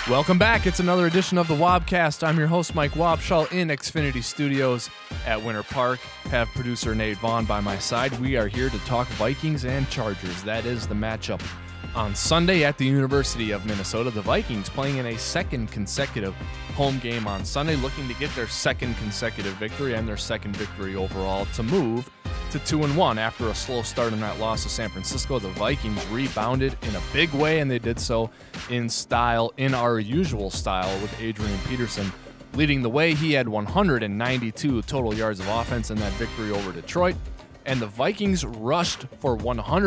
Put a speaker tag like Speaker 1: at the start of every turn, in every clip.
Speaker 1: Welcome back. It's another edition of the Wobcast. I'm your host, Mike Wobschall, in Xfinity Studios at Winter Park. Have producer Nate Vaughn by my side. We are here to talk Vikings and Chargers. That is the matchup on Sunday at the University of Minnesota. The Vikings playing in a second consecutive home game on Sunday, looking to get their second consecutive victory and their second victory overall to move to 2-1 after a slow start in that loss to San Francisco. The Vikings rebounded in a big way, and they did so in style, in our usual style, with Adrian Peterson leading the way. He had 192 total yards of offense in that victory over Detroit, and the Vikings rushed for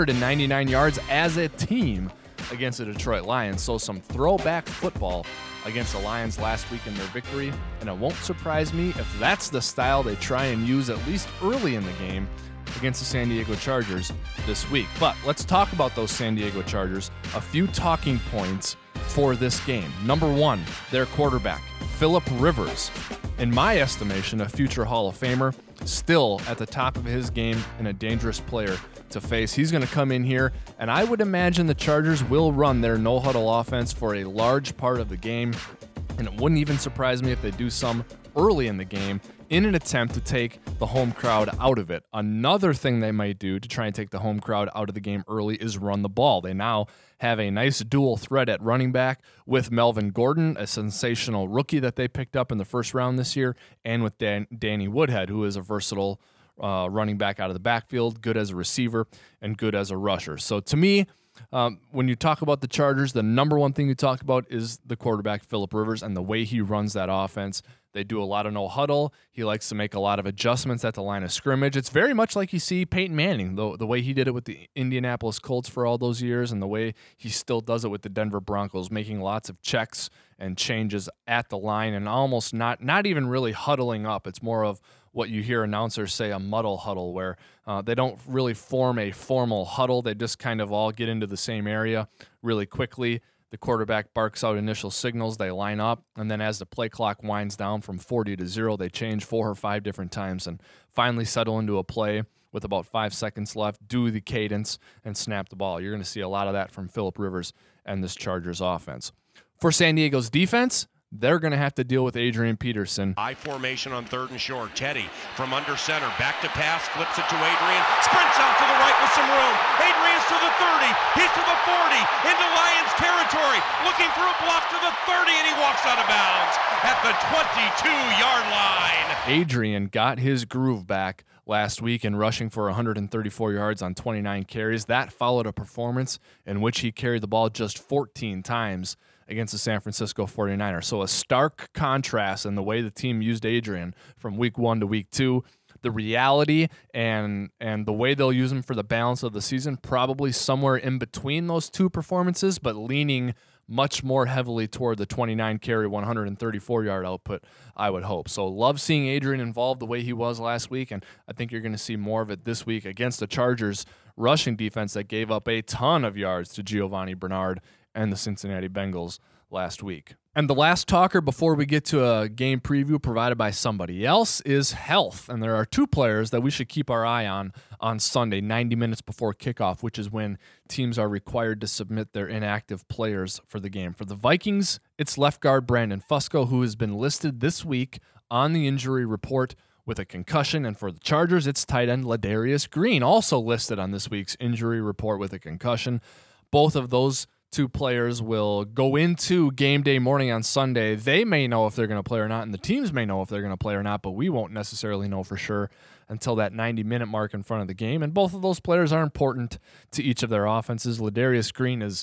Speaker 1: 199 yards as a team against the Detroit Lions. So some throwback football against the Lions last week in their victory, and it won't surprise me if that's the style they try and use at least early in the game against the San Diego Chargers this week. But let's talk about those San Diego Chargers. A few talking points for this game. Number one, their quarterback, Philip Rivers. In my estimation, a future Hall of Famer, still at the top of his game and a dangerous player to face. He's going to come in here, and I would imagine the Chargers will run their no-huddle offense for a large part of the game, and it wouldn't even surprise me if they do some early in the game in an attempt to take the home crowd out of it. Another thing they might do to try and take the home crowd out of the game early is run the ball. They now have a nice dual threat at running back with Melvin Gordon, a sensational rookie that they picked up in the first round this year, and with Danny Woodhead, who is a versatile running back out of the backfield, good as a receiver and good as a rusher. So to me, when you talk about the Chargers, the number one thing you talk about is the quarterback, Philip Rivers, and the way he runs that offense. They do a lot of no huddle. He likes to make a lot of adjustments at the line of scrimmage. It's very much like you see Peyton Manning, the way he did it with the Indianapolis Colts for all those years, and the way he still does it with the Denver Broncos, making lots of checks and changes at the line and almost not even really huddling up. It's more of what you hear announcers say, a muddle huddle, where they don't really form a formal huddle. They just kind of all get into the same area really quickly. The quarterback barks out initial signals, they line up, and then as the play clock winds down from 40 to 0, they change 4 or 5 different times and finally settle into a play with about 5 seconds left, do the cadence, and snap the ball. You're going to see a lot of that from Philip Rivers and this Chargers offense. For San Diego's defense, they're going to have to deal with Adrian Peterson.
Speaker 2: High formation on 3rd and short. Teddy from under center. Back to pass. Flips it to Adrian. Sprints out to the right with some room. Adrian's to the 30. He's to the 40. Into Lions territory. Looking for a block to the 30, and he walks out of bounds at the 22-yard line.
Speaker 1: Adrian got his groove back last week in rushing for 134 yards on 29 carries. That followed a performance in which he carried the ball just 14 times against the San Francisco 49ers. So a stark contrast in the way the team used Adrian from week 1 to week 2. The reality and the way they'll use him for the balance of the season, probably somewhere in between those two performances, but leaning much more heavily toward the 29-carry, 134-yard output, I would hope. So love seeing Adrian involved the way he was last week, and I think you're going to see more of it this week against the Chargers rushing defense that gave up a ton of yards to Giovanni Bernard and the Cincinnati Bengals last week. And the last talker before we get to a game preview provided by somebody else is health. And there are 2 players that we should keep our eye on Sunday, 90 minutes before kickoff, which is when teams are required to submit their inactive players for the game. For the Vikings, it's left guard Brandon Fusco, who has been listed this week on the injury report with a concussion. And for the Chargers, it's tight end Ladarius Green, also listed on this week's injury report with a concussion. Both of those 2 players will go into game day morning on Sunday. They may know if they're going to play or not, and the teams may know if they're going to play or not, but we won't necessarily know for sure until that 90-minute mark in front of the game. And both of those players are important to each of their offenses. Ladarius Green is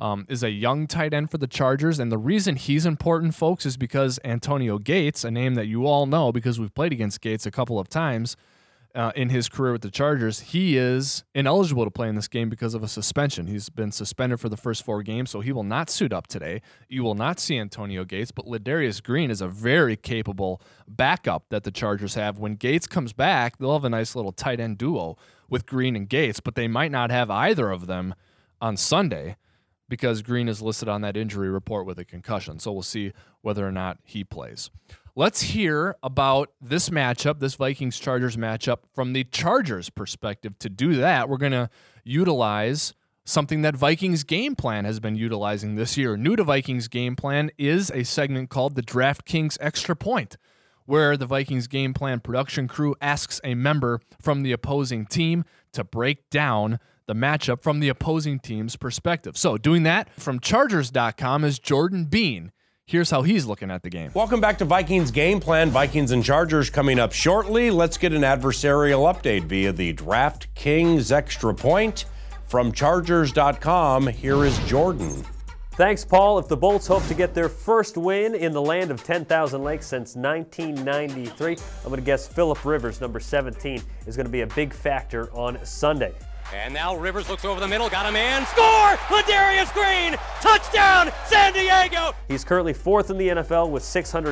Speaker 1: a young tight end for the Chargers, and the reason he's important, folks, is because Antonio Gates, a name that you all know because we've played against Gates a couple of times, in his career with the Chargers, he is ineligible to play in this game because of a suspension. He's been suspended for the first 4 games, so he will not suit up today. You will not see Antonio Gates, but Ladarius Green is a very capable backup that the Chargers have. When Gates comes back, they'll have a nice little tight end duo with Green and Gates, but they might not have either of them on Sunday because Green is listed on that injury report with a concussion. So we'll see whether or not he plays. Let's hear about this matchup, this Vikings-Chargers matchup, from the Chargers' perspective. To do that, we're going to utilize something that Vikings Game Plan has been utilizing this year. New to Vikings Game Plan is a segment called the DraftKings Extra Point, where the Vikings Game Plan production crew asks a member from the opposing team to break down the matchup from the opposing team's perspective. So doing that from Chargers.com is Jordan Bean. Here's how he's looking at the game.
Speaker 2: Welcome back to Vikings Game Plan. Vikings and Chargers coming up shortly. Let's get an adversarial update via the DraftKings Extra Point. From Chargers.com, here is Jordan.
Speaker 3: Thanks, Paul. If the Bolts hope to get their first win in the land of 10,000 lakes since 1993, I'm going to guess Phillip Rivers, number 17, is going to be a big factor on Sunday.
Speaker 4: And now Rivers looks over the middle, got a man, score! Ladarius Green, touchdown, San Diego!
Speaker 3: He's currently 4th in the NFL with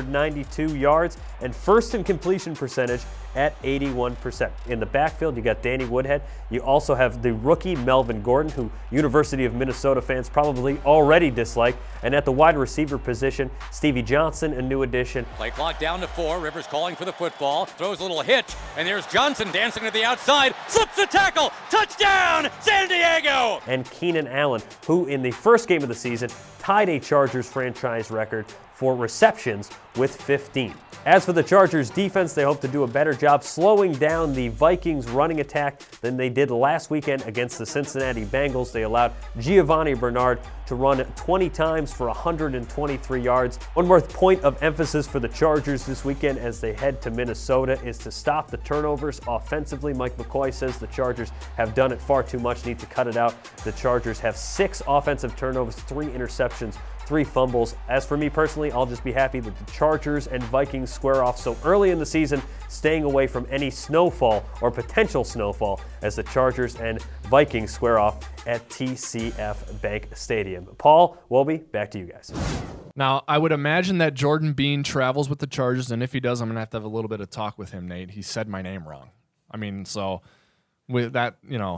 Speaker 3: 692 yards and first in completion percentage at 81%. In the backfield, you got Danny Woodhead. You also have the rookie Melvin Gordon, who University of Minnesota fans probably already dislike. And at the wide receiver position, Stevie Johnson, a new addition.
Speaker 4: Play clock down to 4, Rivers calling for the football, throws a little hitch, and there's Johnson dancing to the outside, slips the tackle, touchdown, San Diego!
Speaker 3: And Keenan Allen, who in the first game of the season tied a Chargers franchise record for receptions with 15. As for the Chargers defense, they hope to do a better job slowing down the Vikings running attack than they did last weekend against the Cincinnati Bengals. They allowed Giovanni Bernard to run 20 times for 123 yards. One more point of emphasis for the Chargers this weekend as they head to Minnesota is to stop the turnovers offensively. Mike McCoy says the Chargers have done it far too much, need to cut it out. The Chargers have 6 offensive turnovers, 3 interceptions, 3 fumbles. As for me personally, I'll just be happy that the Chargers and Vikings square off so early in the season, staying away from any snowfall or potential snowfall as the Chargers and Vikings square off at TCF Bank Stadium. Paul, Wobie, back to you guys.
Speaker 1: Now, I would imagine that Jordan Bean travels with the Chargers, and if he does, I'm going to have a little bit of talk with him, Nate. He said my name wrong. I mean, so with that,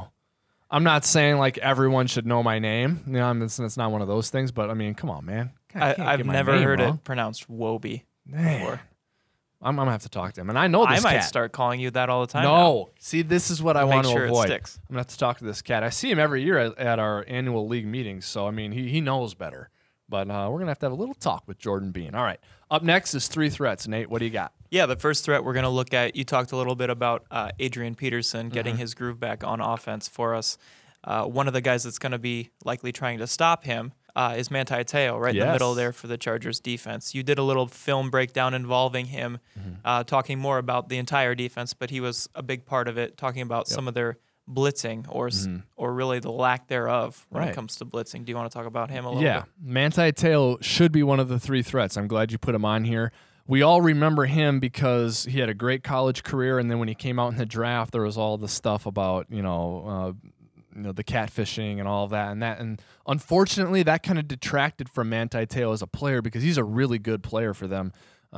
Speaker 1: I'm not saying like everyone should know my name. It's not one of those things, but I mean, come on, man.
Speaker 5: I've never heard it pronounced Wobie before.
Speaker 1: I'm going to have to talk to him. And I know this
Speaker 5: cat. I might
Speaker 1: cat.
Speaker 5: start calling you that all the time.
Speaker 1: No.
Speaker 5: Now.
Speaker 1: See, this is what I want to avoid.
Speaker 5: It sticks.
Speaker 1: I'm going to have to talk to this cat. I see him every year at our annual league meetings. So, I mean, he knows better. But we're going to have a little talk with Jordan Bean. All right. Up next is 3 threats. Nate, what do you got?
Speaker 5: Yeah, the first threat we're going to look at, you talked a little bit about Adrian Peterson getting his groove back on offense for us. One of the guys that's going to be likely trying to stop him is Manti Te'o, right in the middle there for the Chargers defense. You did a little film breakdown involving him, talking more about the entire defense, but he was a big part of it, talking about some of their blitzing or really the lack thereof when it comes to blitzing. Do you want to talk about him a little bit?
Speaker 1: Yeah, Manti Te'o should be one of the 3 threats. I'm glad you put him on here. We all remember him because he had a great college career, and then when he came out in the draft, there was all the stuff about, the catfishing and all of that. And unfortunately, that kind of detracted from Manti Te'o as a player because he's a really good player for them.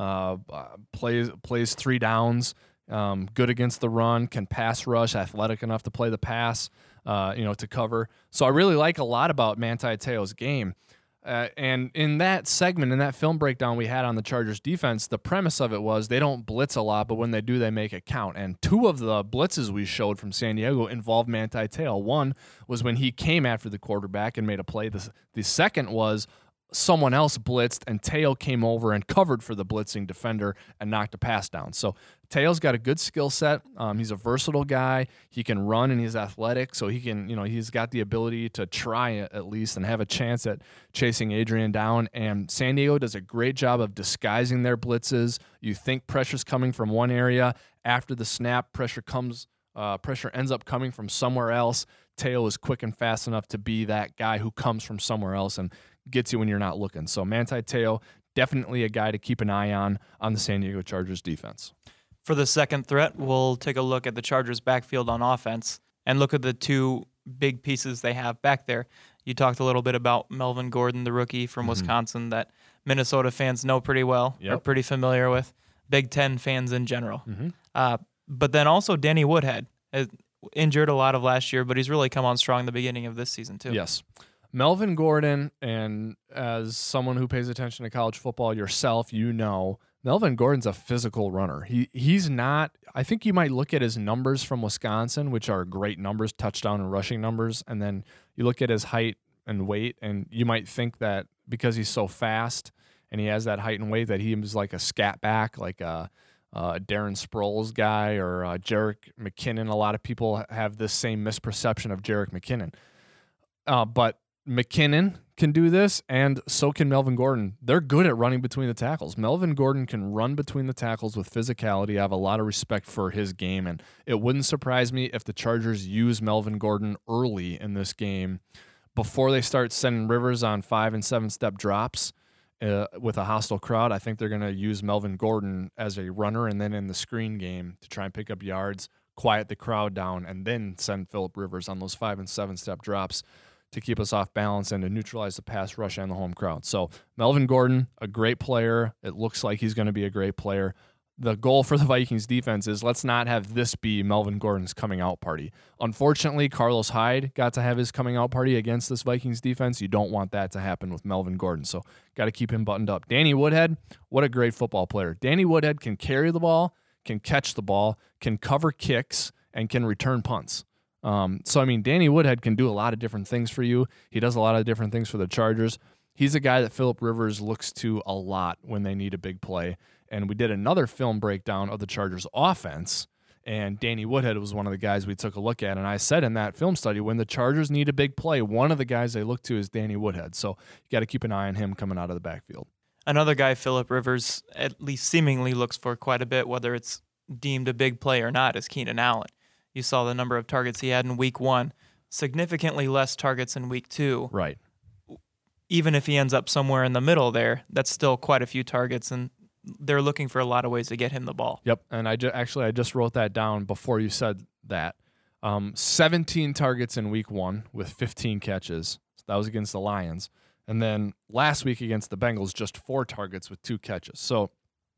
Speaker 1: Plays 3 downs, good against the run, can pass rush, athletic enough to play the pass, to cover. So I really like a lot about Manti Te'o's game. And in that segment, in that film breakdown we had on the Chargers defense, the premise of it was they don't blitz a lot, but when they do, they make it count. And 2 of the blitzes we showed from San Diego involved Manti Te'o. One was when he came after the quarterback and made a play. The second was someone else blitzed, and Te'o came over and covered for the blitzing defender and knocked a pass down. So Te'o's got a good skill set. He's a versatile guy. He can run and he's athletic, so he can, he's got the ability to try at least and have a chance at chasing Adrian down. And San Diego does a great job of disguising their blitzes. You think pressure's coming from one area. After the snap, pressure ends up coming from somewhere else. Te'o is quick and fast enough to be that guy who comes from somewhere else and gets you when you're not looking. So Manti Te'o, definitely a guy to keep an eye on the San Diego Chargers defense.
Speaker 5: For the second threat, we'll take a look at the Chargers backfield on offense and look at the 2 big pieces they have back there. You talked a little bit about Melvin Gordon, the rookie from Wisconsin that Minnesota fans know pretty well, are pretty familiar with, Big Ten fans in general. But then also Danny Woodhead, injured a lot of last year, but he's really come on strong the beginning of this season too.
Speaker 1: Yes. Melvin Gordon, and as someone who pays attention to college football yourself, Melvin Gordon's a physical runner. He's not – I think you might look at his numbers from Wisconsin, which are great numbers, touchdown and rushing numbers, and then you look at his height and weight, and you might think that because he's so fast and he has that height and weight that he was like a scat back, like a Darren Sproles guy or Jerick McKinnon. A lot of people have this same misperception of Jerick McKinnon. But McKinnon can do this, and so can Melvin Gordon. They're good at running between the tackles. Melvin Gordon can run between the tackles with physicality. I have a lot of respect for his game, and it wouldn't surprise me if the Chargers use Melvin Gordon early in this game before they start sending Rivers on 5- and 7-step drops with a hostile crowd. I think they're going to use Melvin Gordon as a runner, and then in the screen game to try and pick up yards, quiet the crowd down, and then send Phillip Rivers on those 5- and 7-step drops to keep us off balance and to neutralize the pass rush and the home crowd. So Melvin Gordon, a great player. It looks like he's going to be a great player. The goal for the Vikings defense is let's not have this be Melvin Gordon's coming out party. Unfortunately, Carlos Hyde got to have his coming out party against this Vikings defense. You don't want that to happen with Melvin Gordon, so got to keep him buttoned up. Danny Woodhead, what a great football player. Danny Woodhead can carry the ball, can catch the ball, can cover kicks, and can return punts. So, I mean, Danny Woodhead can do a lot of different things for you. He does a lot of different things for the Chargers. He's a guy that Phillip Rivers looks to a lot when they need a big play. And we did another film breakdown of the Chargers offense, and Danny Woodhead was one of the guys we took a look at. And I said in that film study, when the Chargers need a big play, one of the guys they look to is Danny Woodhead. So you got to keep an eye on him coming out of the backfield.
Speaker 5: Another guy Phillip Rivers at least seemingly looks for quite a bit, whether it's deemed a big play or not, is Keenan Allen. You saw the number of targets he had in week 1, significantly less targets in week 2.
Speaker 1: Right.
Speaker 5: Even if he ends up somewhere in the middle there, that's still quite a few targets, and they're looking for a lot of ways to get him the ball.
Speaker 1: Yep, and I just wrote that down before you said that. 17 targets in week 1 with 15 catches. That was against the Lions. And then last week against the Bengals, just 4 targets with 2 catches. So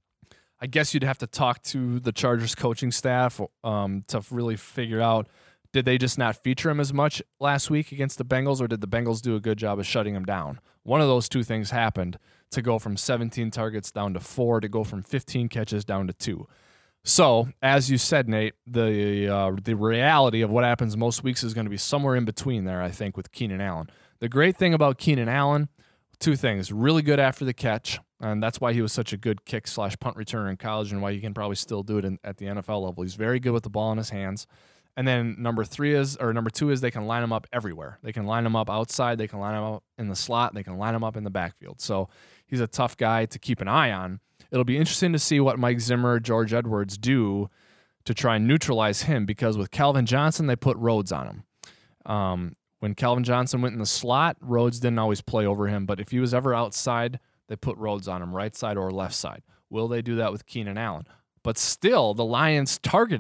Speaker 1: I guess you'd have to talk to the Chargers coaching staff to really figure out, did they just not feature him as much last week against the Bengals, or did the Bengals do a good job of shutting him down? One of those two things happened, to go from 17 targets down to 4, to go from 15 catches down to 2. So, as you said, Nate, the reality of what happens most weeks is going to be somewhere in between there, I think, with Keenan Allen. The great thing about Keenan Allen, 2 things. Really good after the catch, and that's why he was such a good kick/punt returner in college and why he can probably still do it at the NFL level. He's very good with the ball in his hands. And then number 2 is they can line him up everywhere. They can line him up outside. They can line him up in the slot. They can line him up in the backfield. So he's a tough guy to keep an eye on. It'll be interesting to see what Mike Zimmer, George Edwards do to try and neutralize him, because with Calvin Johnson, they put Rhodes on him. When Calvin Johnson went in the slot, Rhodes didn't always play over him, but if he was ever outside, they put Rhodes on him, right side or left side. Will they do that with Keenan Allen? But still, the Lions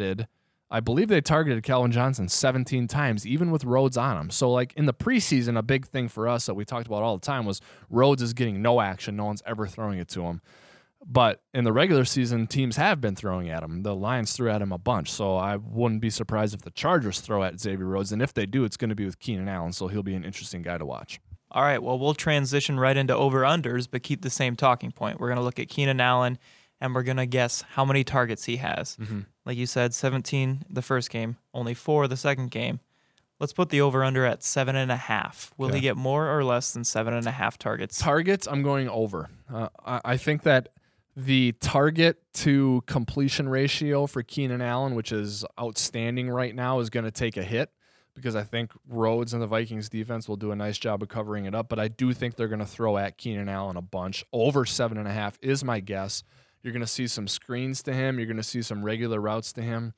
Speaker 1: I believe they targeted Calvin Johnson 17 times, even with Rhodes on him. So, like, in the preseason, a big thing for us that we talked about all the time was Rhodes is getting no action. No one's ever throwing it to him. But in the regular season, teams have been throwing at him. The Lions threw at him a bunch, so I wouldn't be surprised if the Chargers throw at Xavier Rhodes. And if they do, it's going to be with Keenan Allen, so he'll be an interesting guy to watch.
Speaker 5: All right, well, we'll transition right into over-unders, but keep the same talking point. We're going to look at Keenan Allen, and we're going to guess how many targets he has. Mm-hmm. Like you said, 17 the first game, only 4 the second game. Let's put the over-under at 7.5. Will he get more or less than 7.5 targets?
Speaker 1: Targets, I'm going over. I think that the target to completion ratio for Keenan Allen, which is outstanding right now, is going to take a hit, because I think Rhodes and the Vikings defense will do a nice job of covering it up. But I do think they're going to throw at Keenan Allen a bunch. Over 7.5 is my guess. You're going to see some screens to him. You're going to see some regular routes to him.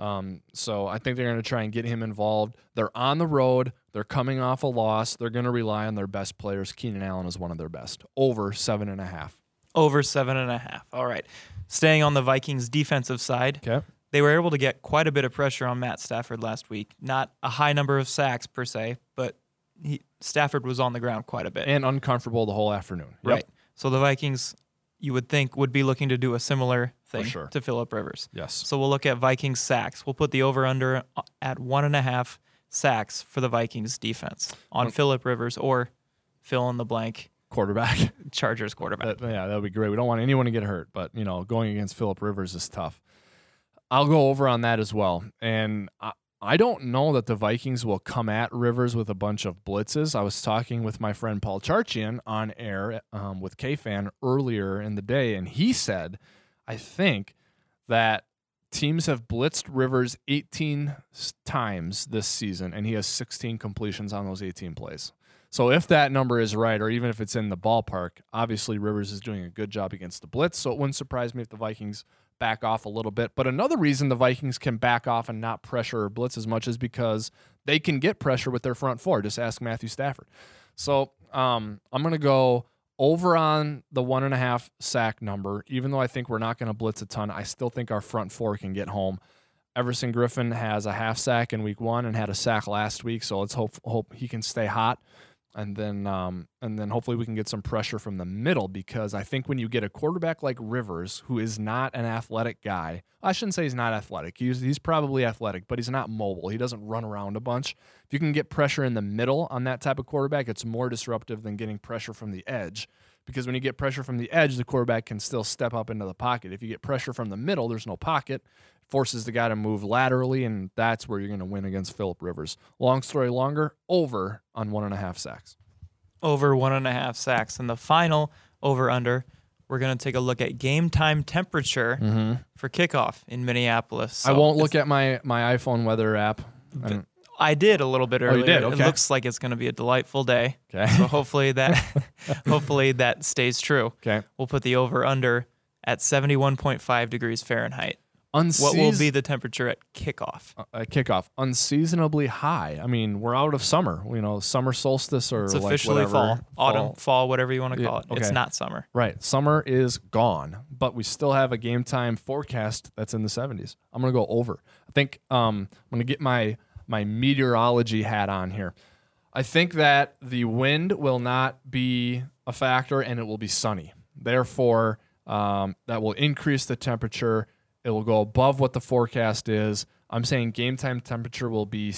Speaker 1: So I think they're going to try and get him involved. They're on the road. They're coming off a loss. They're going to rely on their best players. Keenan Allen is one of their best. Over 7.5.
Speaker 5: Over 7.5. All right. Staying on the Vikings defensive side, they were able to get quite a bit of pressure on Matt Stafford last week. Not a high number of sacks per se, but Stafford was on the ground quite a bit.
Speaker 1: And uncomfortable the whole afternoon.
Speaker 5: Right. So the Vikings, you would think, would be looking to do a similar thing to Phillip Rivers.
Speaker 1: Yes.
Speaker 5: So we'll look at Vikings sacks. We'll put the over-under at 1.5 sacks for the Vikings defense on Phillip Rivers, or fill in the blank
Speaker 1: quarterback.
Speaker 5: Chargers quarterback.
Speaker 1: That would be great. We don't want anyone to get hurt, but going against Phillip Rivers is tough. I'll go over on that as well. And I don't know that the Vikings will come at Rivers with a bunch of blitzes. I was talking with my friend Paul Charchian on air with KFan earlier in the day, and he said, I think that teams have blitzed Rivers 18 times this season, and he has 16 completions on those 18 plays. So if that number is right, or even if it's in the ballpark, obviously Rivers is doing a good job against the blitz, so it wouldn't surprise me if the Vikings back off a little bit. But another reason the Vikings can back off and not pressure or blitz as much is because they can get pressure with their front four. Just ask Matthew Stafford. So I'm going to go over on the 1.5 sack number. Even though I think we're not going to blitz a ton, I still think our front four can get home. Everson Griffin has a half sack in week 1 and had a sack last week, so let's hope he can stay hot. And then hopefully we can get some pressure from the middle, because I think when you get a quarterback like Rivers, who is not an athletic guy, I shouldn't say he's not athletic. He's probably athletic, but he's not mobile. He doesn't run around a bunch. If you can get pressure in the middle on that type of quarterback, it's more disruptive than getting pressure from the edge, because when you get pressure from the edge, the quarterback can still step up into the pocket. If you get pressure from the middle, there's no pocket. Forces the guy to move laterally, and that's where you're going to win against Phillip Rivers. Long story longer, over on 1.5 sacks.
Speaker 5: Over 1.5 sacks. And the final over-under, we're going to take a look at game time temperature for kickoff in Minneapolis. So
Speaker 1: I won't look at my iPhone weather app.
Speaker 5: I did a little bit earlier.
Speaker 1: You did? Okay.
Speaker 5: It looks like it's going to be a delightful day.
Speaker 1: Okay.
Speaker 5: So hopefully that stays true.
Speaker 1: Okay.
Speaker 5: We'll put the over-under at 71.5 degrees Fahrenheit. What will be the temperature at kickoff?
Speaker 1: Unseasonably high. I mean, we're out of summer. Summer solstice, or
Speaker 5: it's officially
Speaker 1: fall.
Speaker 5: Autumn, fall, whatever you want to call it.
Speaker 1: Okay.
Speaker 5: It's not summer.
Speaker 1: Right. Summer is gone, but we still have a game time forecast that's in the 70s. I'm going to go over. I think I'm going to get my meteorology hat on here. I think that the wind will not be a factor, and it will be sunny. Therefore, that will increase the temperature. It will go above what the forecast is. I'm saying game time temperature will be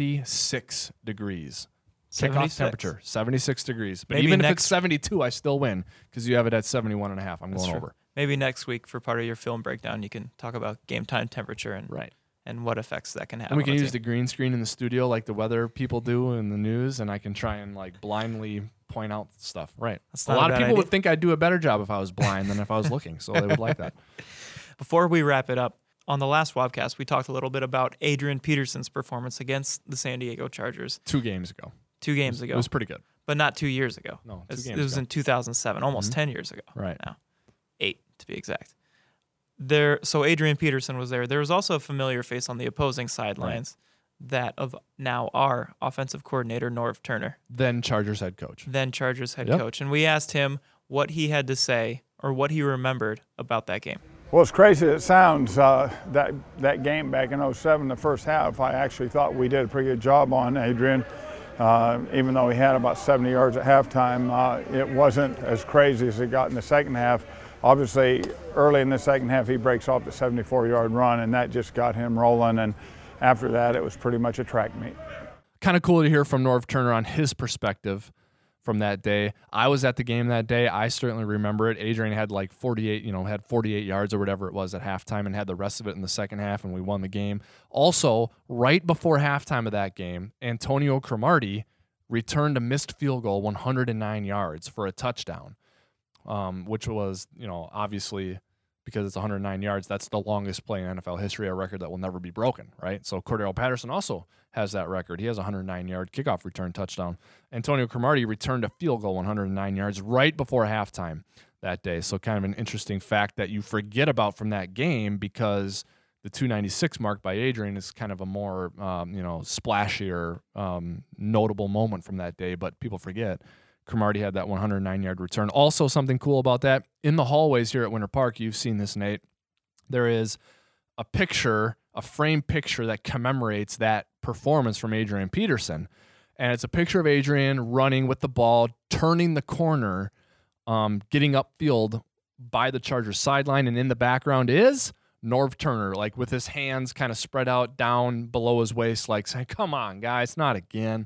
Speaker 1: 76 degrees. Kickoff temperature, 76 degrees. But even if it's 72, I still win, because you have it at 71.5. I'm going over.
Speaker 5: Maybe next week for part of your film breakdown, you can talk about game time temperature and what effects that can have.
Speaker 1: And we can use the green screen in the studio like the weather people do in the news, and I can try and blindly point out stuff. Right. A lot of people would think I'd do a better job if I was blind than if I was looking, so they would like that.
Speaker 5: Before we wrap it up, on the last Wobcast, we talked a little bit about Adrian Peterson's performance against the San Diego Chargers.
Speaker 1: 2 games ago.
Speaker 5: It
Speaker 1: was pretty good.
Speaker 5: But not 2 years ago.
Speaker 1: No, 2 games
Speaker 5: It was
Speaker 1: ago.
Speaker 5: in 2007, almost 10 years ago.
Speaker 1: Right.
Speaker 5: Now, 8 to be exact. So Adrian Peterson was there. There was also a familiar face on the opposing sidelines, that of now our offensive coordinator, Norv Turner.
Speaker 1: Then Chargers head coach.
Speaker 5: coach. And we asked him what he had to say, or what he remembered about that game.
Speaker 6: Well, as crazy as it sounds, that game back in 2007, the first half, I actually thought we did a pretty good job on Adrian. Even though he had about 70 yards at halftime, it wasn't as crazy as it got in the second half. Obviously, early in the second half, he breaks off the 74-yard run, and that just got him rolling. And after that, it was pretty much a track meet.
Speaker 1: Kind of cool to hear from Norv Turner on his perspective from that day. I was at the game that day. I certainly remember it. Adrian had 48 yards or whatever it was at halftime, and had the rest of it in the second half, and we won the game. Also, right before halftime of that game, Antonio Cromartie returned a missed field goal 109 yards for a touchdown, which was, obviously, because it's 109 yards, that's the longest play in NFL history, a record that will never be broken, right? So Cordero Patterson also has that record. He has a 109-yard kickoff return touchdown. Antonio Cromartie returned a field goal 109 yards right before halftime that day. So kind of an interesting fact that you forget about from that game, because the 296 mark by Adrian is kind of a more, splashier, notable moment from that day, but people forget. Cromartie had that 109-yard return. Also, something cool about that, in the hallways here at Winter Park, you've seen this, Nate, there is a framed picture that commemorates that performance from Adrian Peterson. And it's a picture of Adrian running with the ball, turning the corner, getting upfield by the Chargers sideline. And in the background is Norv Turner, with his hands kind of spread out down below his waist, saying, "Come on, guys, not again."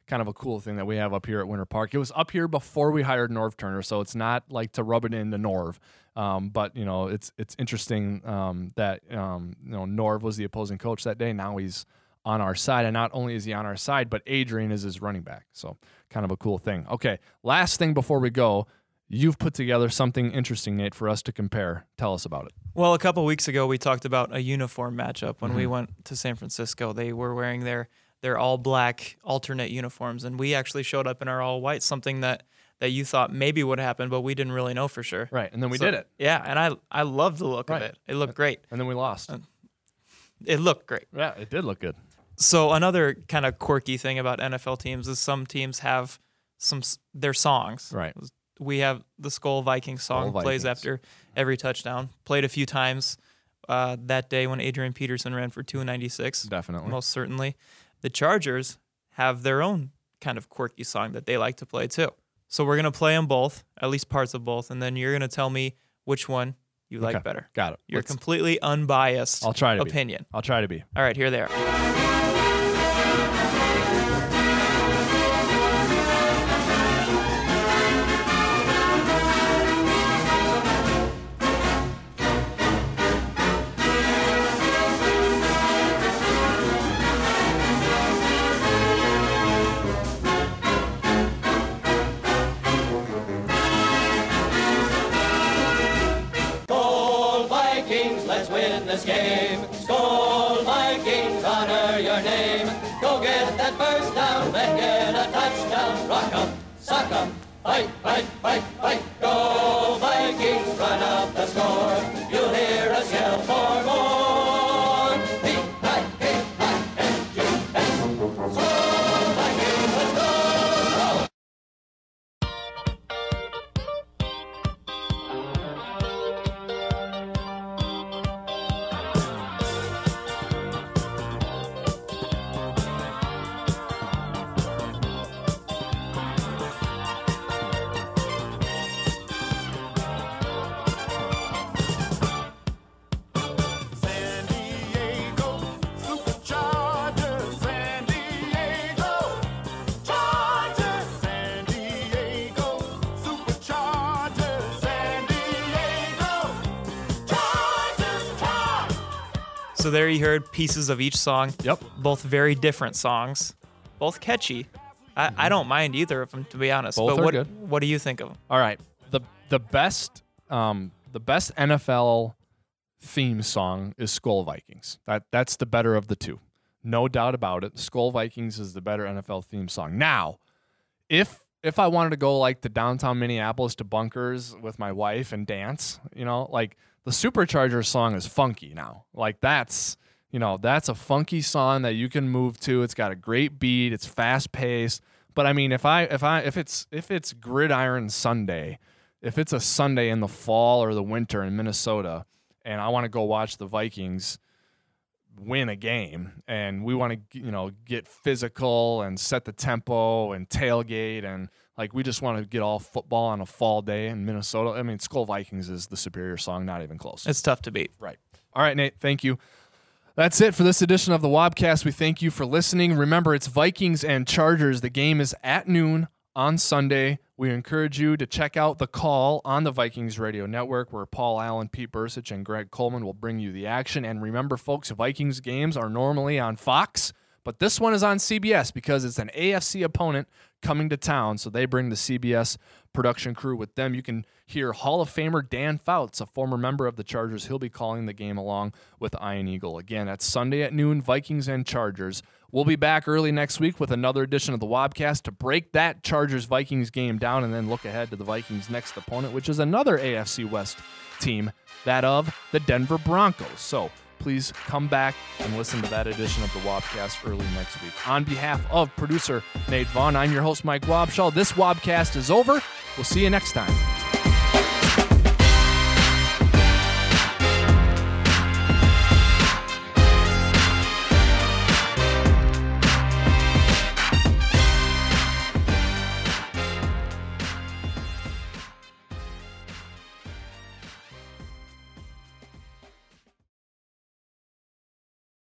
Speaker 1: kind of a cool thing that we have up here at Winter Park. It was up here before we hired Norv Turner, so it's not like to rub it into Norv. But you know, it's interesting that you know, Norv was the opposing coach that day. Now he's on our side, and not only is he on our side, but Adrian is his running back. So kind of a cool thing. Okay, last thing before we go. You've put together something interesting, Nate, for us to compare. Tell us about it.
Speaker 5: Well, a couple weeks ago, we talked about a uniform matchup when we went to San Francisco. They were wearing their all-black alternate uniforms, and we actually showed up in our all-white, something that you thought maybe would happen, but we didn't really know for sure.
Speaker 1: Right, and then we did it.
Speaker 5: Yeah, and I loved the look of it. It looked great.
Speaker 1: And then we lost.
Speaker 5: It looked great.
Speaker 1: Yeah, it did look good.
Speaker 5: So another kind of quirky thing about NFL teams is some teams have their songs.
Speaker 1: Right.
Speaker 5: We have the Skol Vikings song, plays after every touchdown. Played a few times that day when Adrian Peterson ran for 296.
Speaker 1: Definitely.
Speaker 5: Most certainly. The Chargers have their own kind of quirky song that they like to play too. So we're going to play them both, at least parts of both, and then you're going to tell me which one you like better.
Speaker 1: Got it.
Speaker 5: Your completely unbiased opinion.
Speaker 1: I'll try to be.
Speaker 5: All right, here they are.
Speaker 7: This game. Skol Vikings, honor your name. Go get that first down, then get a touchdown. Rock 'em, sock 'em, fight, fight, fight, fight. Go Vikings, run up the score. You'll hear us yell for more. V-I-K-I-N-G-S. Skol Vikings, let's go.
Speaker 5: So there you heard pieces of each song.
Speaker 1: Yep.
Speaker 5: Both very different songs. Both catchy. I don't mind either of them, to be honest.
Speaker 1: Both
Speaker 5: but
Speaker 1: are good.
Speaker 5: What do you think of them?
Speaker 1: All right. The best NFL theme song is Skol Vikings. That's the better of the two. No doubt about it. Skol Vikings is the better NFL theme song. Now, if I wanted to go like to downtown Minneapolis to Bunkers with my wife and dance, you know, like the Superchargers song is funky now. Like that's a funky song that you can move to. It's got a great beat. It's fast paced. But I mean, if it's Gridiron Sunday, if it's a Sunday in the fall or the winter in Minnesota, and I want to go watch the Vikings win a game, and we want to get physical and set the tempo and tailgate, and like we just want to get all football on a fall day in Minnesota. I mean, Skol Vikings is the superior song, not even close.
Speaker 5: It's tough to beat.
Speaker 1: Right. All right, Nate, thank you. That's it for this edition of the Wobcast. We thank you for listening. Remember, it's Vikings and Chargers. The game is at noon on Sunday. We encourage you to check out The Call on the Vikings Radio Network, where Paul Allen, Pete Bursich, and Greg Coleman will bring you the action. And remember, folks, Vikings games are normally on Fox, but this one is on CBS because it's an AFC opponent coming to town, so they bring the CBS production crew with them. You can hear Hall of Famer Dan Fouts, a former member of the Chargers. He'll be calling the game along with Ian Eagle. Again, that's Sunday at noon, Vikings and Chargers. We'll be back early next week with another edition of the Wobcast to break that Chargers-Vikings game down and then look ahead to the Vikings' next opponent, which is another AFC West team, that of the Denver Broncos. So please come back and listen to that edition of the Wobcast early next week. On behalf of producer Nate Vaughn, I'm your host, Mike Wobschall. This Wobcast is over. We'll see you next time.